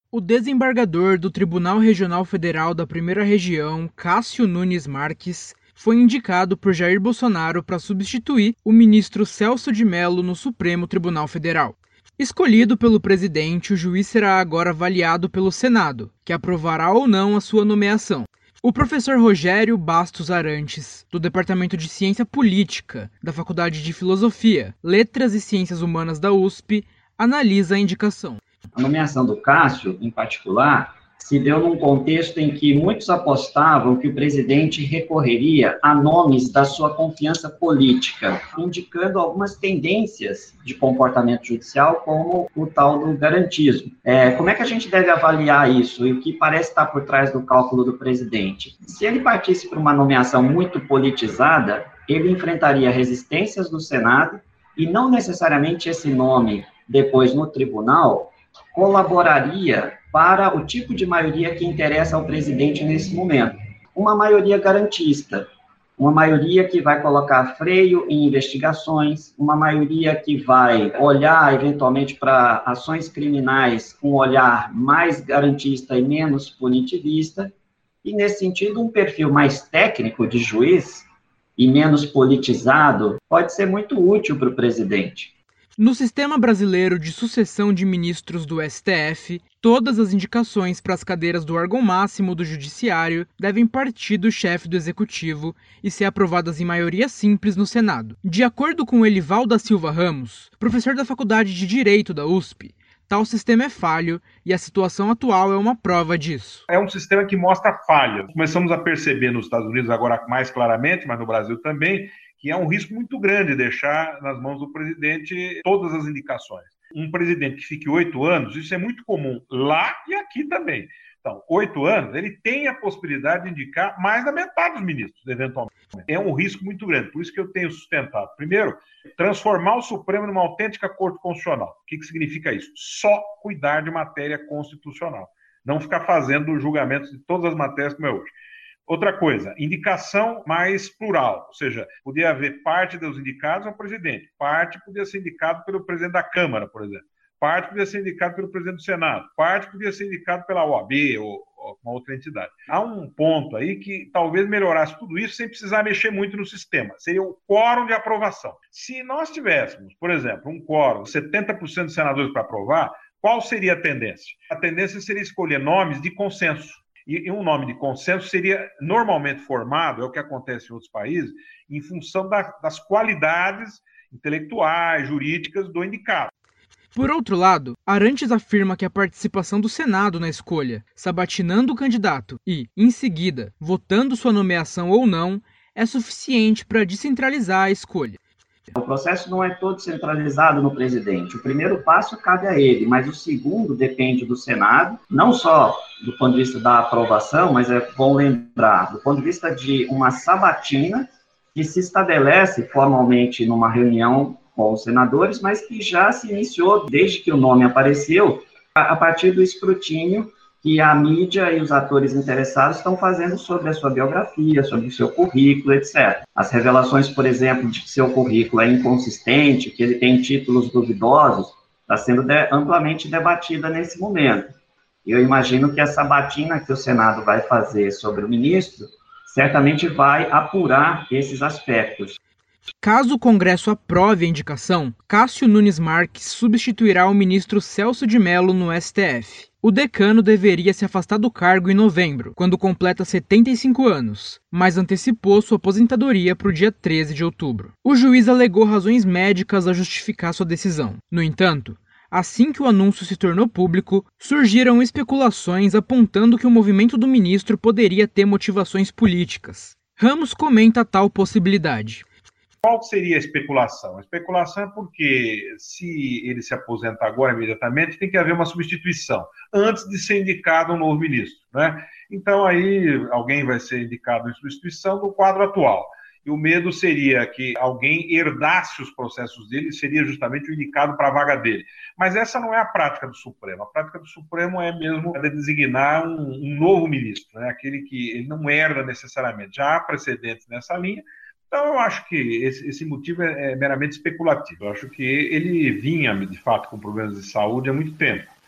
O desembargador do Tribunal Regional Federal da Primeira Região, Cássio Nunes Marques, foi indicado por Jair Bolsonaro para substituir o ministro Celso de Mello no Supremo Tribunal Federal. Escolhido pelo presidente, o juiz será agora avaliado pelo Senado, que aprovará ou não a sua nomeação. O professor Rogério Bastos Arantes, do Departamento de Ciência Política, da Faculdade de Filosofia, Letras e Ciências Humanas da USP, analisa a indicação. A nomeação do Cássio, em particular, se deu num contexto em que muitos apostavam que o presidente recorreria a nomes da sua confiança política, indicando algumas tendências de comportamento judicial, como o tal do garantismo. Como é que a gente deve avaliar isso e o que parece estar por trás do cálculo do presidente? Se ele partisse para uma nomeação muito politizada, ele enfrentaria resistências do Senado e não necessariamente esse nome, depois no tribunal, colaboraria para o tipo de maioria que interessa ao presidente nesse momento. Uma maioria garantista, uma maioria que vai colocar freio em investigações, uma maioria que vai olhar, eventualmente, para ações criminais com um olhar mais garantista e menos punitivista, e, nesse sentido, um perfil mais técnico de juiz e menos politizado pode ser muito útil para o presidente. No sistema brasileiro de sucessão de ministros do STF, todas as indicações para as cadeiras do órgão máximo do Judiciário devem partir do chefe do Executivo e ser aprovadas em maioria simples no Senado. De acordo com Elival da Silva Ramos, professor da Faculdade de Direito da USP, tal sistema é falho e a situação atual é uma prova disso. É um sistema que mostra falhas. Começamos a perceber nos Estados Unidos agora mais claramente, mas no Brasil também, que é um risco muito grande deixar nas mãos do presidente todas as indicações. Um presidente que fique 8 anos, isso é muito comum lá e aqui também. Então, 8 anos, ele tem a possibilidade de indicar mais da metade dos ministros, eventualmente. É um risco muito grande, por isso que eu tenho sustentado. Primeiro, transformar o Supremo numa autêntica corte constitucional. O que significa isso? Só cuidar de matéria constitucional. Não ficar fazendo julgamentos de todas as matérias como é hoje. Outra coisa, indicação mais plural, ou seja, podia haver parte dos indicados ao presidente, parte podia ser indicado pelo presidente da Câmara, por exemplo, parte podia ser indicado pelo presidente do Senado, parte podia ser indicado pela OAB ou uma outra entidade. Há um ponto aí que talvez melhorasse tudo isso sem precisar mexer muito no sistema, seria o quórum de aprovação. Se nós tivéssemos, por exemplo, um quórum de 70% dos senadores para aprovar, qual seria a tendência? A tendência seria escolher nomes de consenso. E um nome de consenso seria normalmente formado, é o que acontece em outros países, em função das qualidades intelectuais, jurídicas do indicado. Por outro lado, Arantes afirma que a participação do Senado na escolha, sabatinando o candidato e, em seguida, votando sua nomeação ou não, é suficiente para descentralizar a escolha. O processo não é todo centralizado no presidente. O primeiro passo cabe a ele, mas o segundo depende do Senado, não só do ponto de vista da aprovação, mas é bom lembrar, do ponto de vista de uma sabatina que se estabelece formalmente numa reunião com os senadores, mas que já se iniciou desde que o nome apareceu, a partir do escrutínio que a mídia e os atores interessados estão fazendo sobre a sua biografia, sobre o seu currículo, etc. As revelações, por exemplo, de que seu currículo é inconsistente, que ele tem títulos duvidosos, está sendo amplamente debatida nesse momento. Eu imagino que essa batina que o Senado vai fazer sobre o ministro certamente vai apurar esses aspectos. Caso o Congresso aprove a indicação, Cássio Nunes Marques substituirá o ministro Celso de Mello no STF. O decano deveria se afastar do cargo em novembro, quando completa 75 anos, mas antecipou sua aposentadoria para o dia 13 de outubro. O juiz alegou razões médicas a justificar sua decisão. No entanto, assim que o anúncio se tornou público, surgiram especulações apontando que o movimento do ministro poderia ter motivações políticas. Ramos comenta tal possibilidade. Qual seria a especulação? A especulação é porque, se ele se aposentar agora imediatamente, tem que haver uma substituição, antes de ser indicado um novo ministro, né? Então, aí, alguém vai ser indicado em substituição do quadro atual. E o medo seria que alguém herdasse os processos dele e seria justamente o indicado para a vaga dele. Mas essa não é a prática do Supremo. A prática do Supremo é mesmo de designar um novo ministro, né? Aquele que ele não herda necessariamente. Já há precedentes nessa linha. Então, eu acho que esse motivo é meramente especulativo. Eu acho que ele vinha, de fato, com problemas de saúde há muito tempo.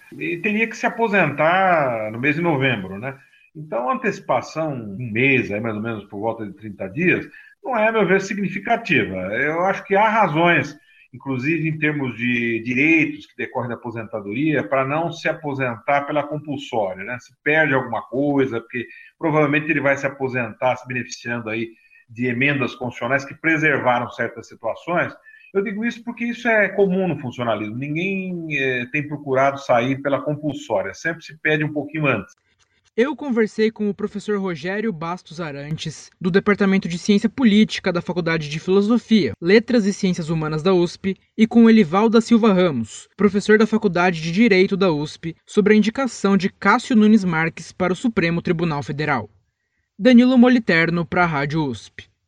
e teria que se aposentar no mês de novembro, né? Então, a antecipação, um mês, aí mais ou menos por volta de 30 dias, não é, a meu ver, significativa. Eu acho que há razões, inclusive em termos de direitos que decorrem da aposentadoria, para não se aposentar pela compulsória, né? Se perde alguma coisa, porque provavelmente ele vai se aposentar se beneficiando aí de emendas constitucionais que preservaram certas situações. Eu digo isso porque isso é comum no funcionalismo. Ninguém tem procurado sair pela compulsória, sempre se pede um pouquinho antes. Eu conversei com o professor Rogério Bastos Arantes, do Departamento de Ciência Política da Faculdade de Filosofia, Letras e Ciências Humanas da USP, e com o Elivaldo da Silva Ramos, professor da Faculdade de Direito da USP, sobre a indicação de Cássio Nunes Marques para o Supremo Tribunal Federal. Danilo Moliterno, para a Rádio USP.